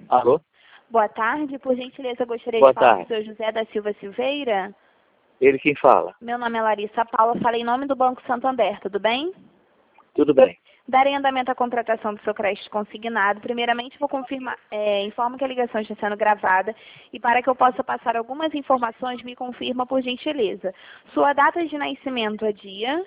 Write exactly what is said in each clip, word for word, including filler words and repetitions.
Alô? Boa tarde, por gentileza, gostaria Boa de falar com tarde. o senhor José da Silva Silveira. Ele quem fala? Meu nome é Larissa Paula, falei em nome do Banco Santander, tudo bem? Tudo bem. Darei andamento à contratação do seu crédito consignado. Primeiramente, vou confirmar, é, informo que a ligação está sendo gravada e para que eu possa passar algumas informações, me confirma por gentileza. Sua data de nascimento é dia,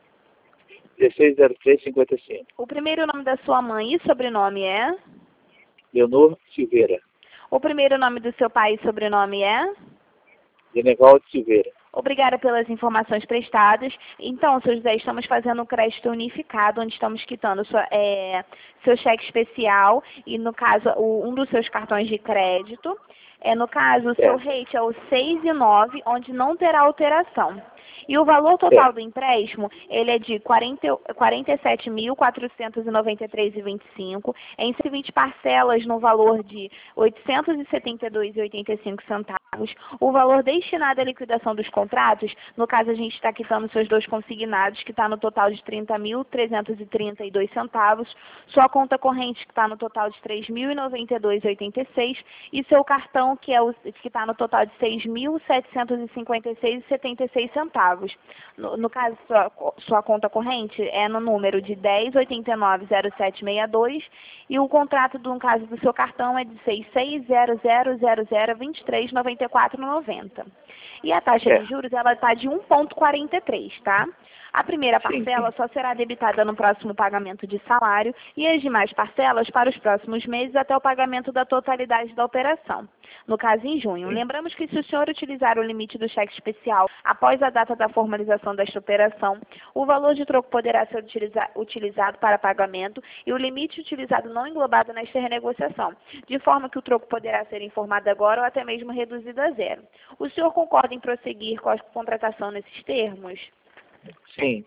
dezesseis zero três cinquenta e cinco. o primeiro nome da sua mãe e sobrenome é, Leonor Silveira. o primeiro nome do seu pai e sobrenome é. Genevaldo Silveira. Obrigada pelas informações prestadas. Então, seu José, estamos fazendo um crédito unificado, onde estamos quitando sua, é, seu cheque especial e, no caso, o- um dos seus cartões de crédito. É, no caso, o seu Certo. rate é o seis e nove, onde não terá alteração. E o valor total Certo. do empréstimo, ele é de quarenta quarenta e sete mil, quatrocentos e noventa e três reais e vinte e cinco, em cento e vinte parcelas no valor de oitocentos e setenta e dois reais e oitenta e cinco centavos. O valor destinado à liquidação dos contratos, no caso a gente está quitando seus dois consignados, que está no total de trinta mil, trezentos e trinta e dois centavos, sua conta corrente, que está no total de três mil e noventa e dois reais e oitenta e seis, e seu cartão, que é o que está no total de seis mil, setecentos e cinquenta e seis reais e setenta e seis centavos. No, no caso, sua, sua conta corrente é no número de dez oitenta e nove zero sete sessenta e dois e o contrato, do, no caso do seu cartão, é de sessenta e seis zero zero zero zero vinte e três noventa e quatro noventa. E a taxa de Certo. juros, ela está de um vírgula quarenta e três, tá? A primeira Sim, parcela sim. só será debitada no próximo pagamento de salário e as demais parcelas para os próximos meses até o pagamento da totalidade da operação, no caso em junho. Sim. Lembramos que se o senhor utilizar o limite do cheque especial após a data da formalização desta operação, o valor de troco poderá ser utiliza- utilizado para pagamento e o limite utilizado não englobado nesta renegociação, de forma que o troco poderá ser informado agora ou até mesmo reduzido a zero. O senhor concorda em prosseguir com a contratação nesses termos? Sim.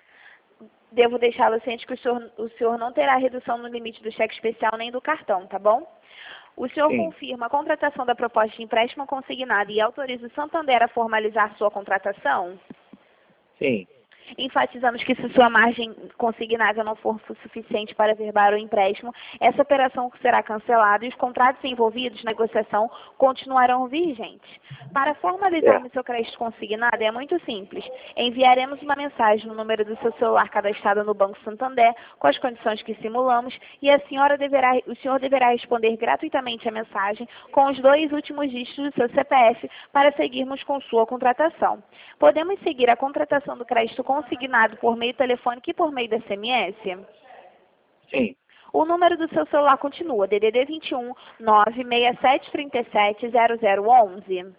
Devo deixá-lo ciente que o senhor, o senhor não terá redução no limite do cheque especial nem do cartão, tá bom? O senhor Sim. confirma a contratação da proposta de empréstimo consignado e autoriza o Santander a formalizar sua contratação? Sim. Enfatizamos que se sua margem consignável não for suficiente para averbar o empréstimo, essa operação será cancelada e os contratos envolvidos na negociação continuarão vigentes. Para formalizarmos Certo. seu crédito consignado é muito simples. Enviaremos uma mensagem no número do seu celular cadastrado no Banco Santander com as condições que simulamos e a senhora deverá, o senhor deverá responder gratuitamente a mensagem com os dois últimos dígitos do seu C P F para seguirmos com sua contratação. Podemos seguir a contratação do crédito consignado por meio telefônico e por meio do S M S? Sim. O número do seu celular continua, D D D vinte e um, nove seis sete três sete, zero zero um um.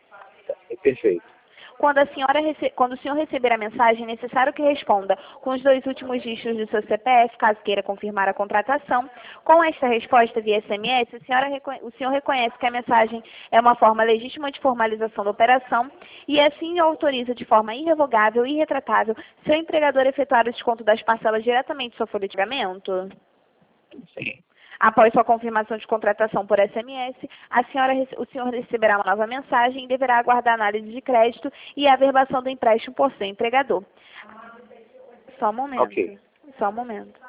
É perfeito. Quando, a senhora rece... Quando o senhor receber a mensagem, é necessário que responda com os dois últimos dígitos do seu C P F, caso queira confirmar a contratação. Com esta resposta via S M S, a senhora reco... o senhor reconhece que a mensagem é uma forma legítima de formalização da operação e assim autoriza de forma irrevogável e irretratável seu empregador a efetuar o desconto das parcelas diretamente de sua folha de pagamento? Sim. Após sua confirmação de contratação por S M S, a senhora, o senhor receberá uma nova mensagem e deverá aguardar a análise de crédito e a averbação do empréstimo por seu empregador. Só um momento. Ok. Só um momento.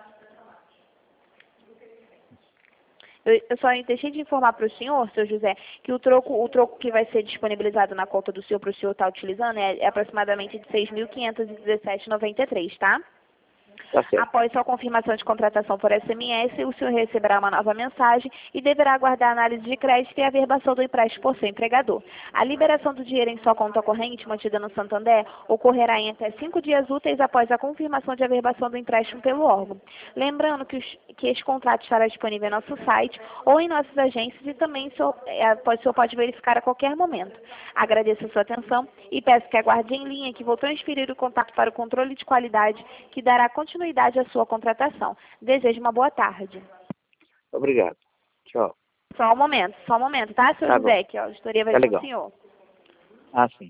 Eu, eu só deixei de informar para o senhor, seu José, que o troco, o troco que vai ser disponibilizado na conta do senhor para o senhor estar utilizando é, é aproximadamente de seis mil quinhentos e dezessete reais e noventa e três, tá? Tá certo. Após sua confirmação de contratação por S M S, o senhor receberá uma nova mensagem e deverá aguardar a análise de crédito e a averbação do empréstimo por seu empregador. A liberação do dinheiro em sua conta corrente, mantida no Santander, ocorrerá em até cinco dias úteis após a confirmação de averbação do empréstimo pelo órgão. Lembrando que, os, que este contrato estará disponível em nosso site ou em nossas agências e também o senhor, é, o senhor pode verificar a qualquer momento. Agradeço a sua atenção e peço que aguarde em linha que vou transferir o contato para o controle de qualidade que dará continuidade à sua contratação. Desejo uma boa tarde. Obrigado. Tchau. Só um momento, só um momento, tá, seu Tá José? bom. Que a auditoria vai Tá vir com o legal. senhor. Ah, sim.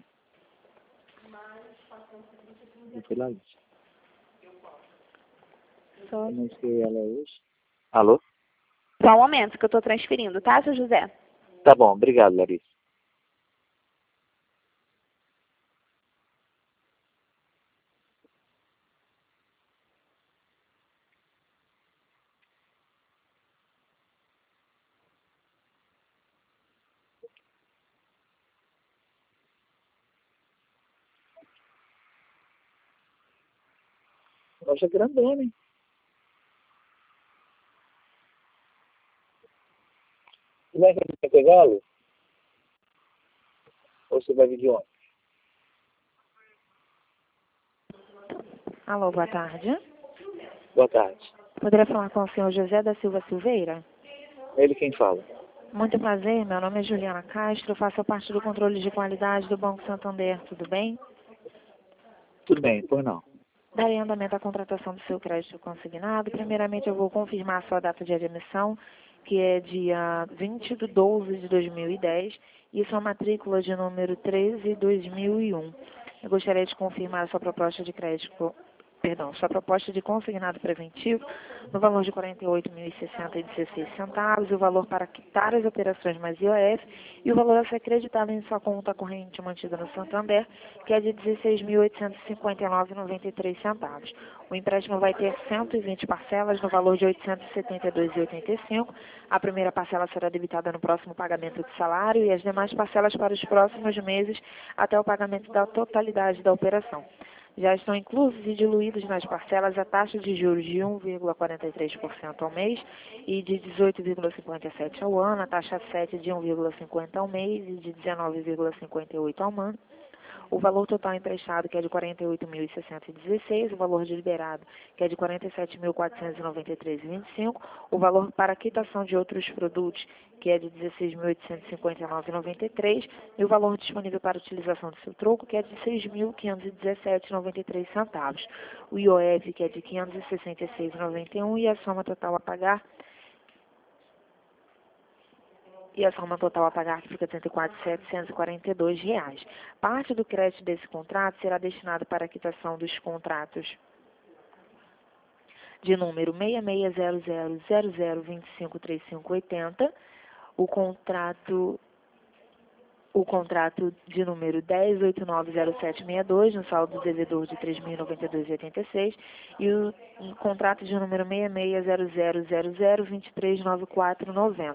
Eu fui lá isso. Só, Eu não sei ela hoje. Alô? só um momento que eu estou transferindo, tá, seu José? Tá bom. Obrigado, Larissa. Loja grandona, hein? Você vai vir pegá-lo? Ou você vai vir de onde? Alô, boa tarde. Boa tarde. Poderia falar com o senhor José da Silva Silveira? Ele quem fala? Muito prazer, meu nome é Juliana Castro, faço parte do controle de qualidade do Banco Santander, tudo bem? Tudo bem, por não. Darei andamento à contratação do seu crédito consignado. Primeiramente, eu vou confirmar a sua data de admissão, que é dia vinte de doze de dois mil e dez, e sua matrícula de número treze de dois mil e um. Eu gostaria de confirmar a sua proposta de crédito, perdão, sua proposta de consignado preventivo no valor de quarenta e oito mil e sessenta reais e dezesseis centavos, e o valor para quitar as operações mais I O F, e o valor a ser acreditado em sua conta corrente mantida no Santander, que é de dezesseis mil oitocentos e cinquenta e nove reais e noventa e três centavos. O empréstimo vai ter cento e vinte parcelas no valor de oitocentos e setenta e dois reais e oitenta e cinco centavos. A primeira parcela será debitada no próximo pagamento de salário e as demais parcelas para os próximos meses até o pagamento da totalidade da operação. Já estão inclusos e diluídos nas parcelas a taxa de juros de um vírgula quarenta e três por cento ao mês e de dezoito vírgula cinquenta e sete por cento ao ano, a taxa sete de um vírgula cinquenta por cento ao mês e de dezenove vírgula cinquenta e oito por cento ao ano. O valor total emprestado, que é de quarenta e oito mil e seiscentos e dezesseis, o valor de liberado, que é de quarenta e sete mil quatrocentos e noventa e três reais e vinte e cinco, o valor para quitação de outros produtos, que é de dezesseis mil oitocentos e cinquenta e nove reais e noventa e três, e o valor disponível para utilização do seu troco, que é de seis mil quinhentos e dezessete reais e noventa e três centavos. O I O F, que é de quinhentos e sessenta e seis reais e noventa e um, e a soma total a pagar e a soma total a pagar que fica trinta e quatro mil setecentos e quarenta e dois reais. Parte do crédito desse contrato será destinado para a quitação dos contratos de número seis seis zero zero zero zero dois cinco três cinco oito zero, o contrato o contrato de número dez oito nove zero sete seis dois, no saldo do devedor de três mil e noventa e dois reais e oitenta e seis centavos, e o, o contrato de número seis seis zero zero zero zero dois três nove quatro nove zero.